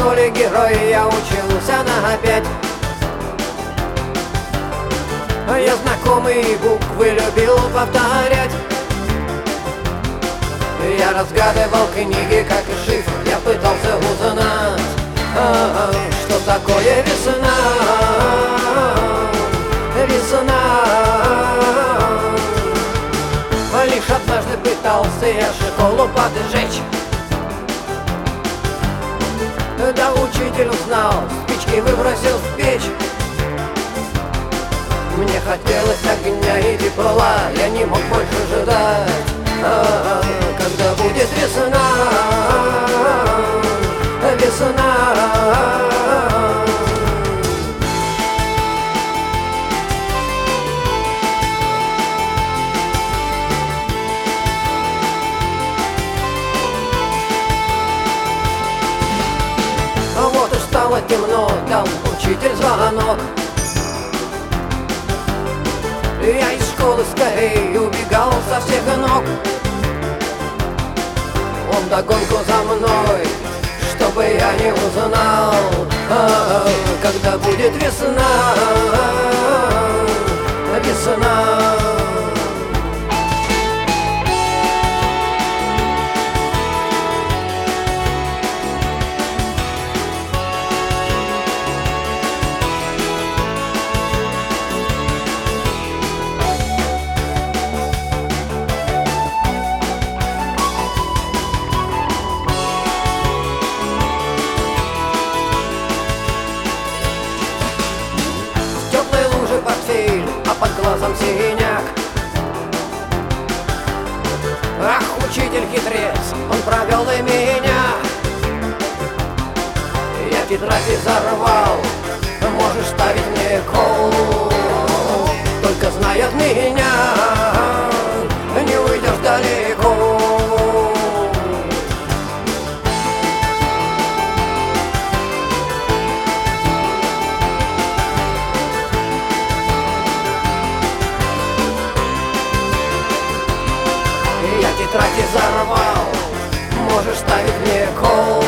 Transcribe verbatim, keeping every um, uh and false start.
школе герой, я учился на пять. Я знакомые буквы любил повторять. Я разгадывал книги, как и шифр. Я пытался узнать, а, что такое весна. Весна. Лишь однажды пытался я школу поджечь. Да учитель узнал, спички выбросил в печь. Мне хотелось огня и тепла, я не мог больше ждать. А, когда будет весна, весна. А вот и стало темно, дал учитель звонок. Я из школы скорее убегал со всех ног. Он вдогонку за мной, чтобы я не узнал, а, когда будет весна, весна. Портфель, а под глазом синяк. Ах, учитель хитрец, он провел и меня. Я тетрадь изорвал, можешь ставить мне кол. Только зная меня, не уйдешь далеко. Я тетрадь изорвал, можешь ставить мне кол.